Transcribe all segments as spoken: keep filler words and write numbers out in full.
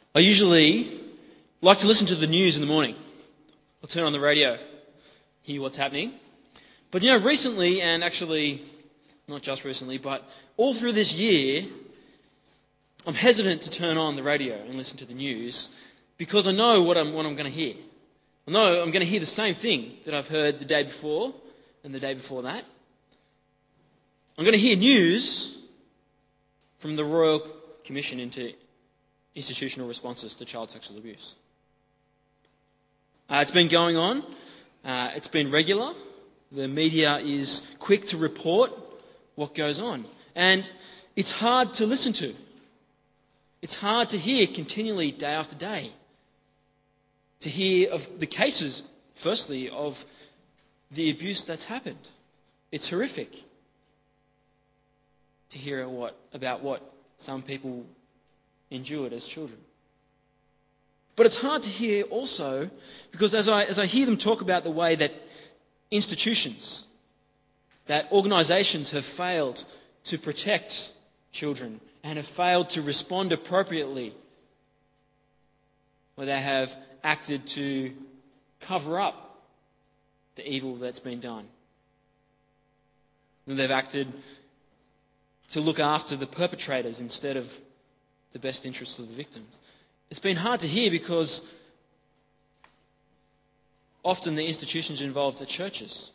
I usually like to listen to the news in the morning. I'll turn on the radio, hear what's happening. But you know, recently, and actually not just recently, but all through this year, I'm hesitant to turn on the radio and listen to the news because I know what I'm, what I'm going to hear. I know I'm going to hear the same thing that I've heard the day before and the day before that. I'm going to hear news from the Royal Commission into Institutional Responses to Child Sexual Abuse. Uh, it's been going on. Uh, it's been regular. The media is quick to report what goes on. And it's hard to listen to. It's hard to hear continually day after day. To hear of the cases, firstly, of the abuse that's happened. It's horrific. To hear what about what some people endured as children. But it's hard to hear also because as I as I hear them talk about the way that institutions, that organisations have failed to protect children and have failed to respond appropriately, where they have acted to cover up the evil that's been done. And they've acted to look after the perpetrators instead of the best interests of the victims. It's been hard to hear because often the institutions involved are churches.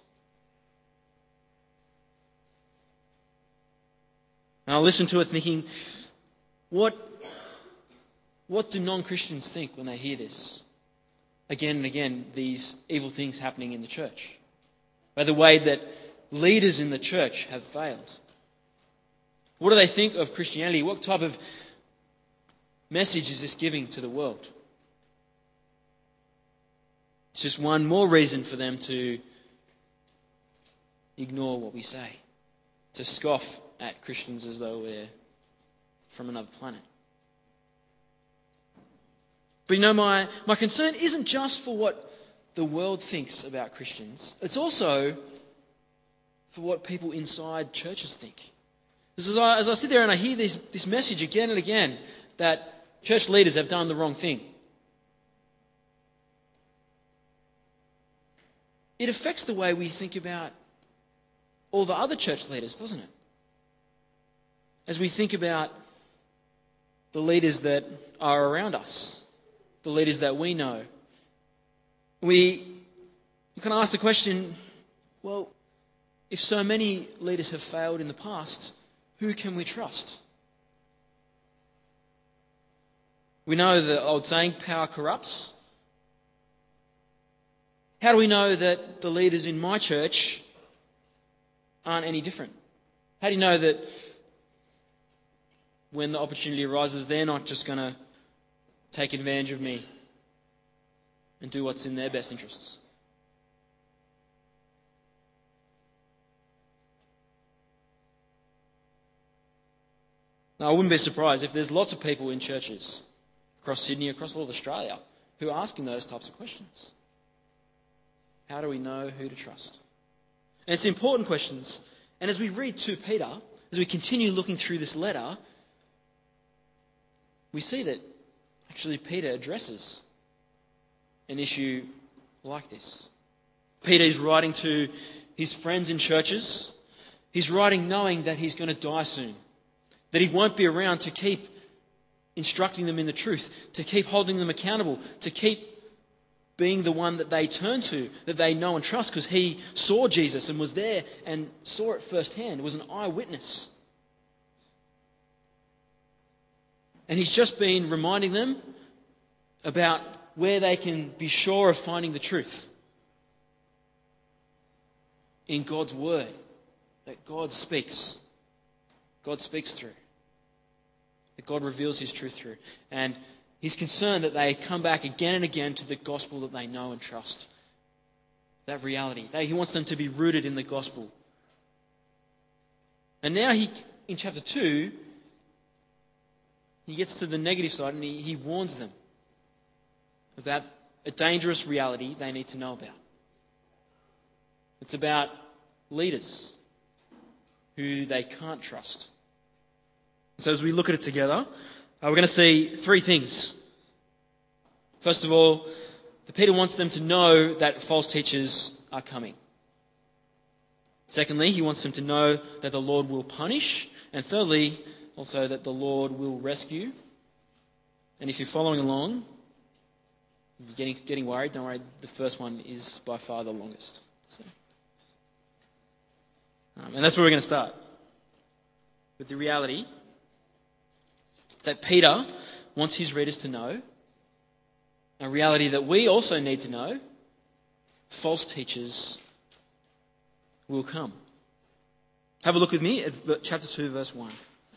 And I listen to it thinking, what, what do non-Christians think when they hear this? Again and again, these evil things happening in the church. By the way that leaders in the church have failed. What do they think of Christianity? What type of message is this giving to the world? It's just one more reason for them to ignore what we say, to scoff at Christians as though we're from another planet. But you know, my, my concern isn't just for what the world thinks about Christians. It's also for what people inside churches think. As I, as I sit there and I hear this, this message again and again that church leaders have done the wrong thing, it affects the way we think about all the other church leaders, doesn't it? As we think about the leaders that are around us, the leaders that we know, we can ask the question, well, if so many leaders have failed in the past, who can we trust? We know the old saying, power corrupts. How do we know that the leaders in my church aren't any different? How do you know that when the opportunity arises, they're not just going to take advantage of me and do what's in their best interests? Now, I wouldn't be surprised if there's lots of people in churches across Sydney, across all of Australia, who are asking those types of questions. How do we know who to trust? And it's important questions. And as we read Second Peter, as we continue looking through this letter, we see that actually Peter addresses an issue like this. Peter is writing to his friends in churches. He's writing knowing that he's going to die soon, that he won't be around to keep instructing them in the truth, to keep holding them accountable, to keep being the one that they turn to, that they know and trust, because he saw Jesus and was there and saw it firsthand, was an eyewitness. And he's just been reminding them about where they can be sure of finding the truth. In God's word, that God speaks. God speaks through. That God reveals his truth through. And he's concerned that they come back again and again to the gospel that they know and trust. That reality. He wants them to be rooted in the gospel. And now he, in chapter two, he gets to the negative side and he, he warns them about a dangerous reality they need to know about. It's about leaders who they can't trust. So as we look at it together, uh, we're going to see three things First of all, the Peter wants them to know that false teachers are coming. Secondly, he wants them to know that the Lord will punish. And thirdly, also that the Lord will rescue. And if you're following along, you're getting, getting worried, don't worry, the first one is by far the longest. So, um, and that's where we're going to start. With the reality that Peter wants his readers to know, a reality that we also need to know: false teachers will come. Have a look with me at chapter two, verse one.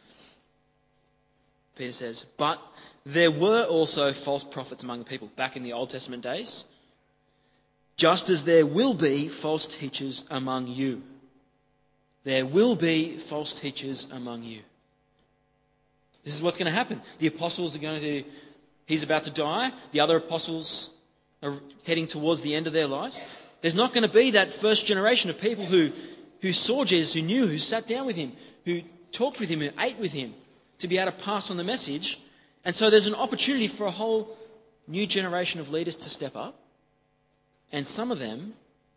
Peter says, "But there were also false prophets among the people," back in the Old Testament days, "just as there will be false teachers among you." There will be false teachers among you. This is what's going to happen. The apostles are going to, he's about to die. The other apostles are heading towards the end of their lives. There's not going to be that first generation of people who, who saw Jesus, who knew, who sat down with him, who talked with him, who ate with him, to be able to pass on the message. And so there's an opportunity for a whole new generation of leaders to step up. And some of them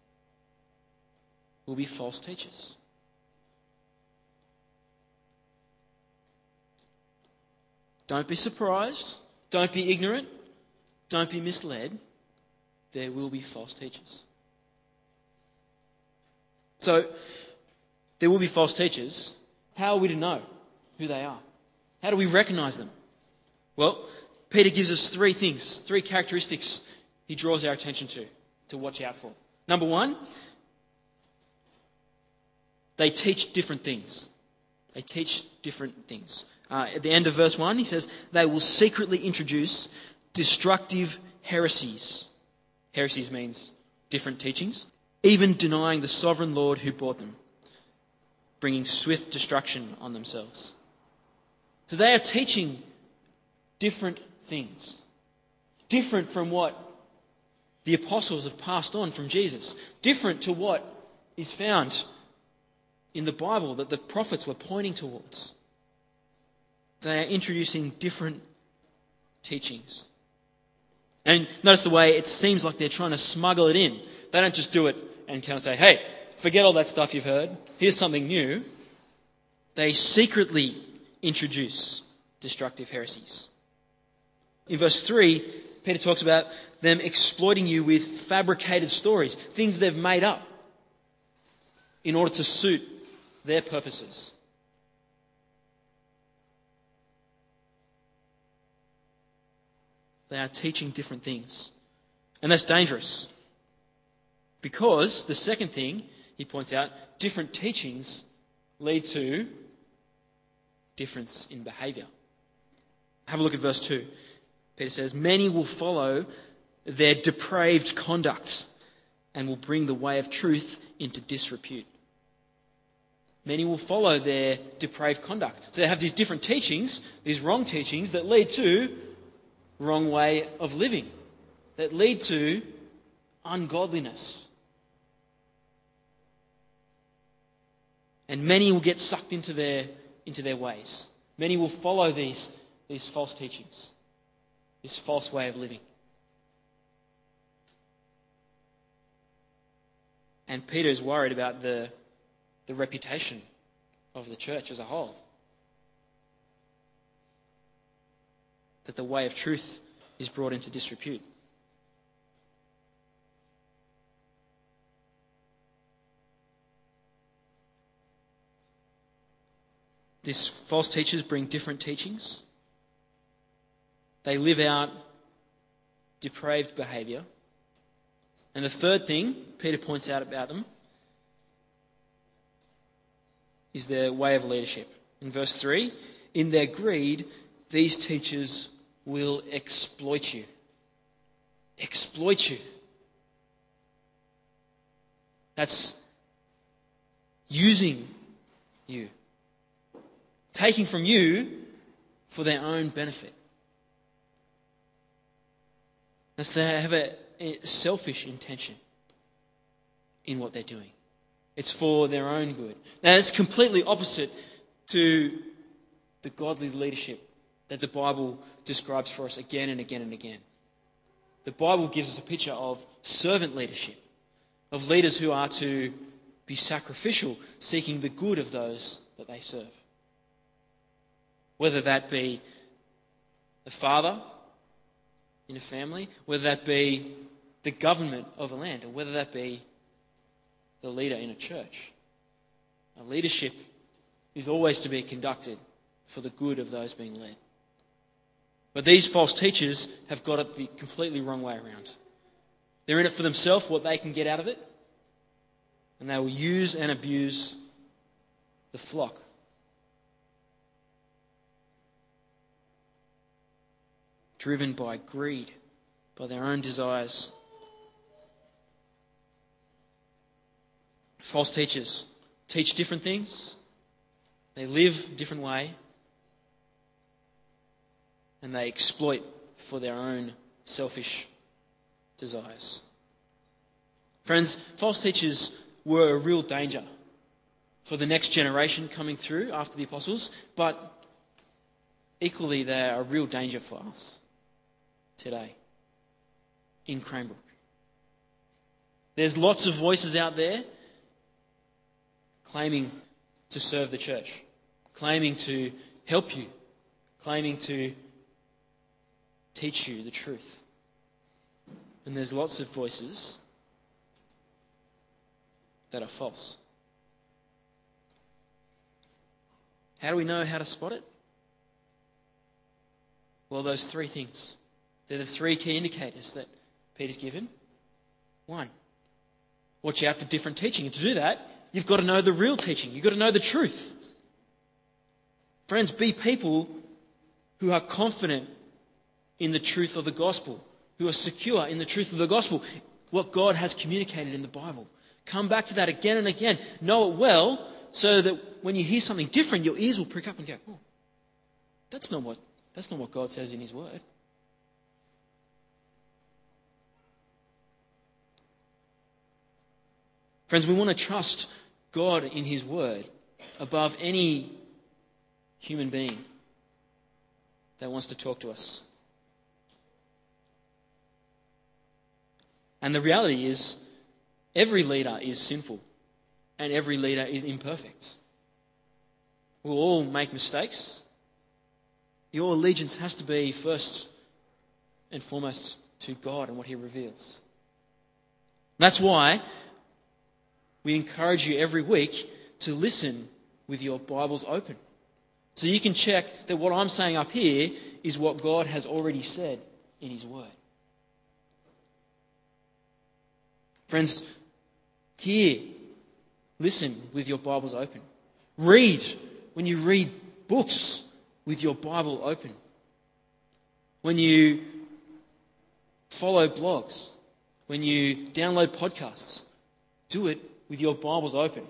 will be false teachers. Don't be surprised. Don't be ignorant. Don't be misled. There will be false teachers. So, there will be false teachers. How are we to know who they are? How do we recognize them? Well, Peter gives us three things, three characteristics he draws our attention to, to watch out for. Number one, they teach different things. They teach different things. Uh, at the end of verse one, he says, they will secretly introduce destructive heresies. Heresies means different teachings, even denying the sovereign Lord who bought them, bringing swift destruction on themselves. So they are teaching different things, different from what the apostles have passed on from Jesus, different to what is found in the Bible that the prophets were pointing towards. They are introducing different teachings. And notice the way it seems like they're trying to smuggle it in. They don't just do it and kind of say, hey, forget all that stuff you've heard. Here's something new. They secretly introduce destructive heresies. In verse three, Peter talks about them exploiting you with fabricated stories, things they've made up in order to suit their purposes. They are teaching different things. And that's dangerous. Because the second thing, he points out, different teachings lead to difference in behaviour. Have a look at verse two. Peter says, many will follow their depraved conduct and will bring the way of truth into disrepute. Many will follow their depraved conduct. So they have these different teachings, these wrong teachings that lead to wrong way of living, that lead to ungodliness. And many will get sucked into their into their ways. Many will follow these, these false teachings, this false way of living. And Peter is worried about the, the reputation of the church as a whole. That the way of truth is brought into disrepute. These false teachers bring different teachings. They live out depraved behaviour. And the third thing Peter points out about them is their way of leadership. In verse three, in their greed, these teachers will exploit you. Exploit you. That's using you. Taking from you for their own benefit. That's they have a, a selfish intention in what they're doing. It's for their own good. Now, it's completely opposite to the godly leadership that the Bible describes for us again and again and again. the Bible gives us a picture of servant leadership, of leaders who are to be sacrificial, seeking the good of those that they serve. Whether that be the father in a family, whether that be the government of a land, or whether that be the leader in a church. A leadership is always to be conducted for the good of those being led. But these false teachers have got it the completely wrong way around. They're in it for themselves, what they can get out of it, and they will use and abuse the flock. Driven by greed, by their own desires. False teachers teach different things. They live a different way. And they exploit for their own selfish desires. Friends, false teachers were a real danger for the next generation coming through after the apostles, but equally they are a real danger for us today in Cranbrook. There's lots of voices out there claiming to serve the church, claiming to help you, claiming to teach you the truth. And there's lots of voices that are false. How do we know how to spot it? Well, those three things. They're the three key indicators that Peter's given. One, watch out for different teaching. And to do that, you've got to know the real teaching. You've got to know the truth. Friends, be people who are confident in the truth of the gospel, who are secure in the truth of the gospel, what God has communicated in the Bible. Come back to that again and again. Know it well so that when you hear something different, your ears will prick up and go, oh, that's not what, that's not what God says in his word. Friends, we want to trust God in his word above any human being that wants to talk to us. And the reality is, every leader is sinful and every leader is imperfect. We'll all make mistakes. Your allegiance has to be first and foremost to God and what he reveals. That's why we encourage you every week to listen with your Bibles open. So you can check that what I'm saying up here is what God has already said in his word. Friends, hear, listen with your Bibles open. Read when you read books with your Bible open. When you follow blogs, when you download podcasts, do it with your Bibles open.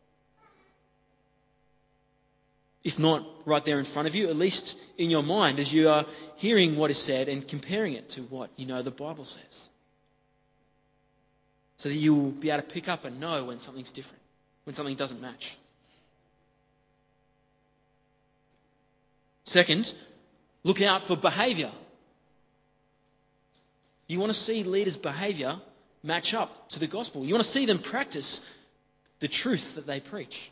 If not right there in front of you, at least in your mind as you are hearing what is said and comparing it to what you know the Bible says. So that you will be able to pick up and know when something's different, when something doesn't match. Second, look out for behaviour. You want to see leaders' behaviour match up to the gospel. You want to see them practice the truth that they preach.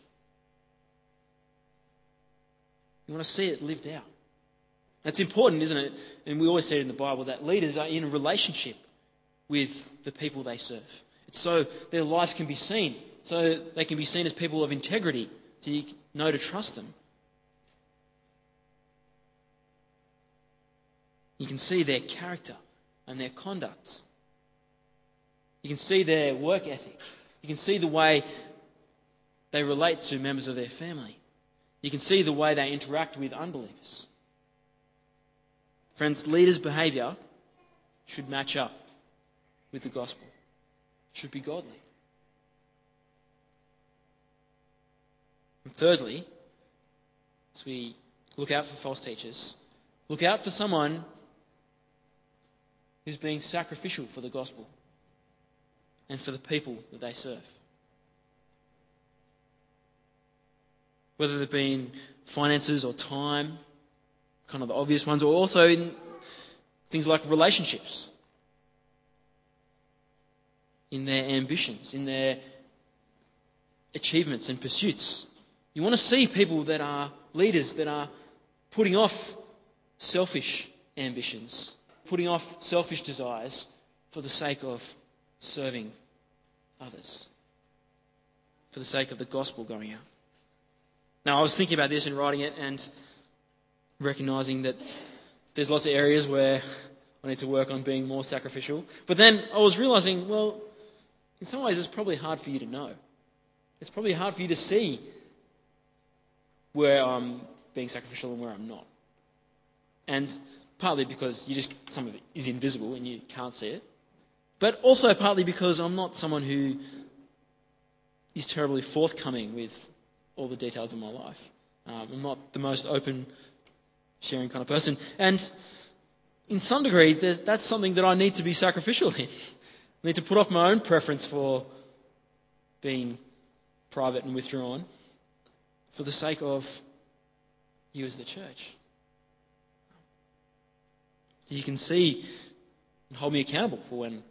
You want to see it lived out. That's important, isn't it? And we always see it in the Bible that leaders are in a relationship with the people they serve. It's so their lives can be seen, so they can be seen as people of integrity, so you know to trust them. You can see their character and their conduct. You can see their work ethic. You can see the way they relate to members of their family. You can see the way they interact with unbelievers. Friends, leaders' behaviour should match up with the gospel. It should be godly. And thirdly, as we look out for false teachers, look out for someone who's being sacrificial for the gospel and for the people that they serve. Whether they've been finances or time, kind of the obvious ones, or also in things like relationships. in their ambitions, in their achievements and pursuits. You want to see people that are leaders that are putting off selfish ambitions, putting off selfish desires for the sake of serving others, for the sake of the gospel going out. Now, I was thinking about this and writing it and recognizing that there's lots of areas where I need to work on being more sacrificial. But then I was realizing, well, in some ways it's probably hard for you to know. It's probably hard for you to see where I'm being sacrificial and where I'm not. And partly because you just some of it is invisible and you can't see it. But also partly because I'm not someone who is terribly forthcoming with all the details of my life. Um, I'm not the most open, sharing kind of person. And in some degree, that's something that I need to be sacrificial in. I need to put off my own preference for being private and withdrawn for the sake of you as the church. So you can see and hold me accountable for when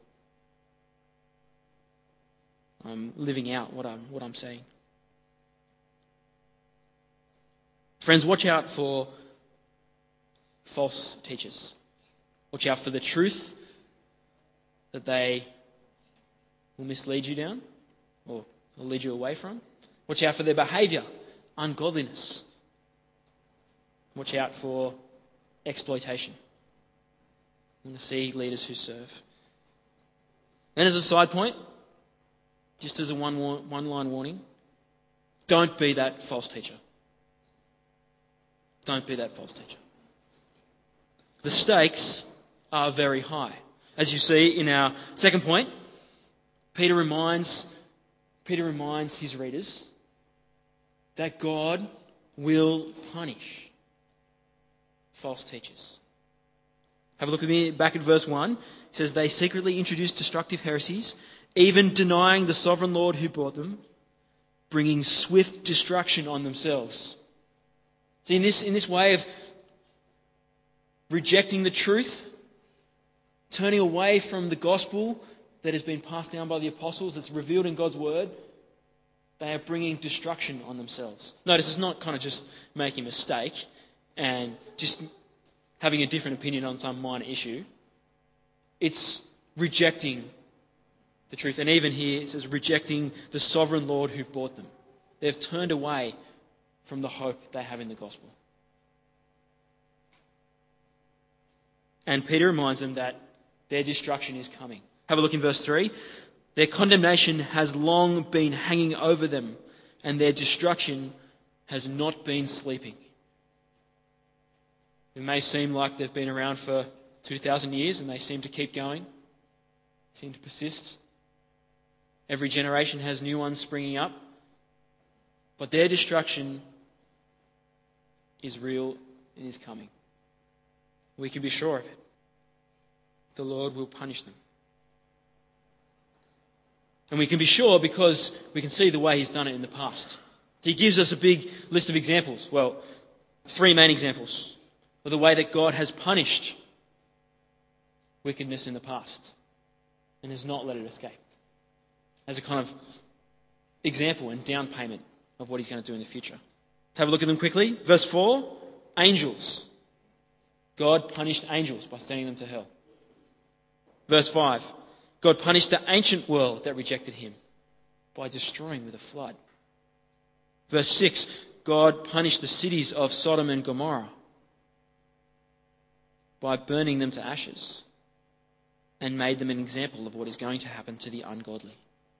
I'm living out what I'm what I'm saying. Friends, watch out for false teachers. Watch out for the truth that they will mislead you down or will lead you away from. Watch out for their behaviour, ungodliness. Watch out for exploitation. I want to see leaders who serve. And as a side point, just as a one one-line warning, don't be that false teacher. Don't be that false teacher. The stakes are very high. As you see in our second point, Peter reminds, Peter reminds his readers that God will punish false teachers. Have a look with me back at verse one. It says, they secretly introduced destructive heresies, even denying the sovereign Lord who brought them, bringing swift destruction on themselves. See, in this, in this way of rejecting the truth, turning away from the gospel that has been passed down by the apostles, that's revealed in God's word, they are bringing destruction on themselves. Notice it's not kind of just making a mistake and just having a different opinion on some minor issue. It's rejecting the truth. And even here it says rejecting the sovereign Lord who bought them. They've turned away from the hope they have in the gospel. And Peter reminds them that their destruction is coming. Have a look in verse three. Their condemnation has long been hanging over them, and their destruction has not been sleeping. It may seem like they've been around for two thousand years and they seem to keep going, seem to persist. Every generation has new ones springing up, but their destruction is real and is coming. We can be sure of it. The Lord will punish them. And we can be sure because we can see the way he's done it in the past. He gives us a big list of examples. Well, three main examples of the way that God has punished wickedness in the past and has not let it escape. As a kind of example and down payment of what he's going to do in the future. Have a look at them quickly. Verse four, angels. God punished angels by sending them to hell. Verse five, God punished the ancient world that rejected him by destroying with a flood. Verse six, God punished the cities of Sodom and Gomorrah by burning them to ashes and made them an example of what is going to happen to the ungodly.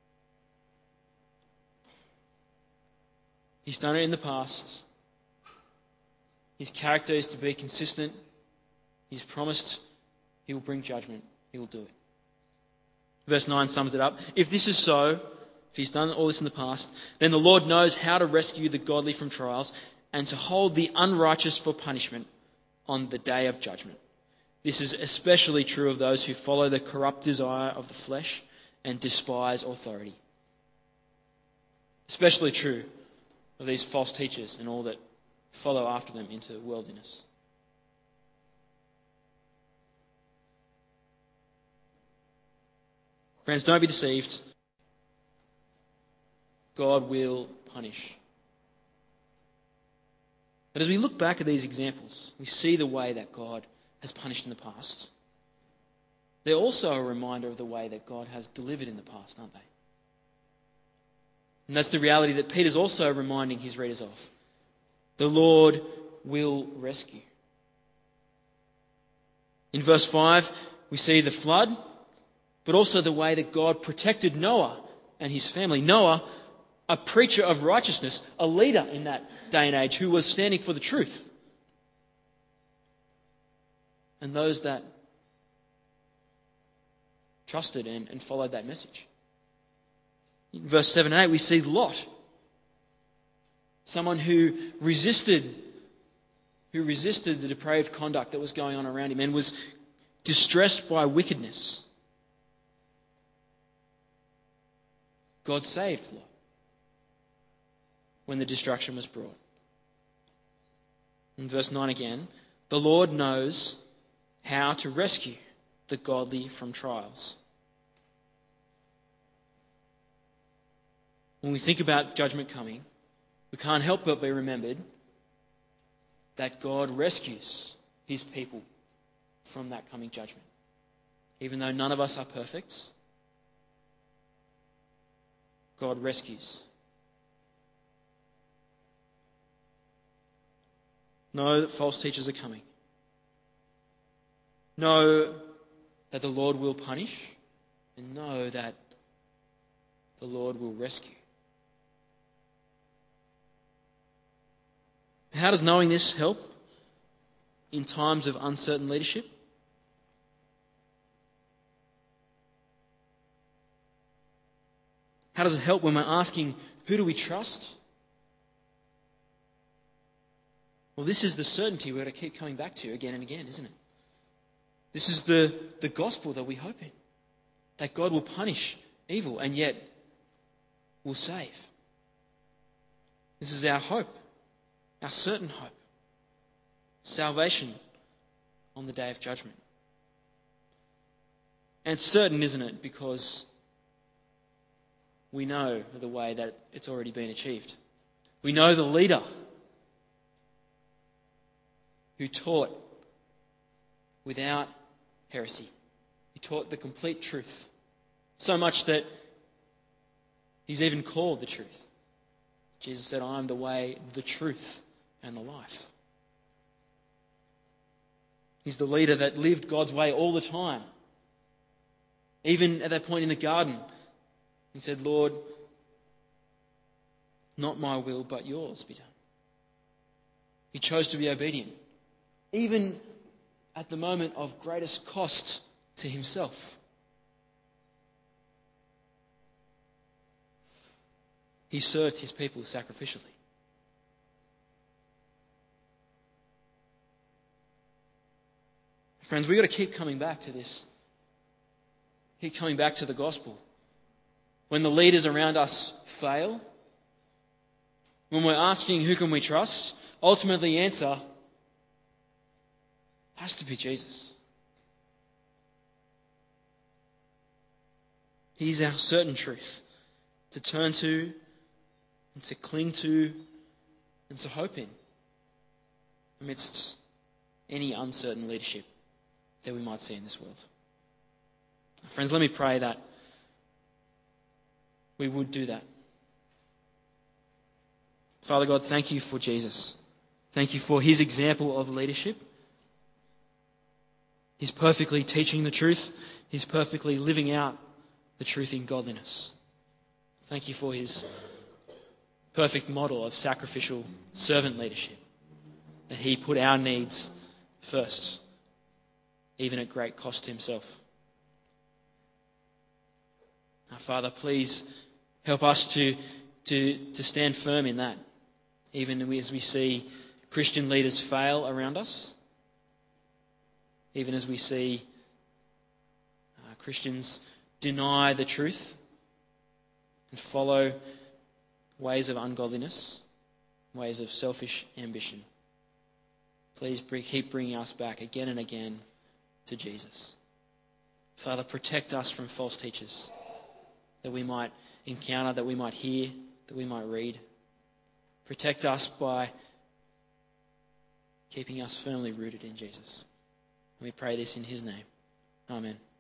He's done it in the past. His character is to be consistent. He's promised he will bring judgment. He will do it. Verse nine sums it up. If this is so, if he's done all this in the past, then the Lord knows how to rescue the godly from trials and to hold the unrighteous for punishment on the day of judgment. This is especially true of those who follow the corrupt desire of the flesh and despise authority. Especially true of these false teachers and all that follow after them into worldliness. Friends, don't be deceived. God will punish. But as we look back at these examples, we see the way that God has punished in the past. They're also a reminder of the way that God has delivered in the past, aren't they? And that's the reality that Peter's also reminding his readers of. The Lord will rescue. In verse five, we see the flood, but also the way that God protected Noah and his family. Noah, a preacher of righteousness, a leader in that day and age who was standing for the truth. And those that trusted and, and followed that message. In verse seven and eight, we see Lot, someone who resisted, who resisted the depraved conduct that was going on around him and was distressed by wickedness. God saved Lot when the destruction was brought. In verse nine again, the Lord knows how to rescue the godly from trials. When we think about judgment coming, we can't help but be remembered that God rescues his people from that coming judgment. Even though none of us are perfect, God rescues. Know that false teachers are coming. Know that the Lord will punish, and know that the Lord will rescue. How does knowing this help in times of uncertain leadership? How does it help when we're asking, who do we trust? Well, this is the certainty we're going to keep coming back to again and again, isn't it? This is the, the gospel that we hope in. That God will punish evil and yet will save. This is our hope, our certain hope. Salvation on the day of judgment. And certain, isn't it? Because we know the way that it's already been achieved. We know the leader who taught without heresy. He taught the complete truth. So much that he's even called the truth. Jesus said, I am the way, the truth, and the life. He's the leader that lived God's way all the time. Even at that point in the garden, he said, Lord, not my will, but yours be done. He chose to be obedient, even at the moment of greatest cost to himself. He served his people sacrificially. Friends, we've got to keep coming back to this. Keep coming back to the gospel. When the leaders around us fail, when we're asking who can we trust, ultimately the answer has to be Jesus. He's our certain truth to turn to and to cling to and to hope in amidst any uncertain leadership that we might see in this world. Friends, let me pray that we would do that. Father God, thank you for Jesus. Thank you for his example of leadership. He's perfectly teaching the truth. He's perfectly living out the truth in godliness. Thank you for his perfect model of sacrificial servant leadership. That he put our needs first, even at great cost to himself. Now, Father, please help us to, to, to stand firm in that, even as we see Christian leaders fail around us, even as we see uh, Christians deny the truth and follow ways of ungodliness, ways of selfish ambition. Please keep bringing us back again and again to Jesus. Father, protect us from false teachers. that we might encounter, that we might hear, that we might read. Protect us by keeping us firmly rooted in Jesus. And we pray this in his name. Amen.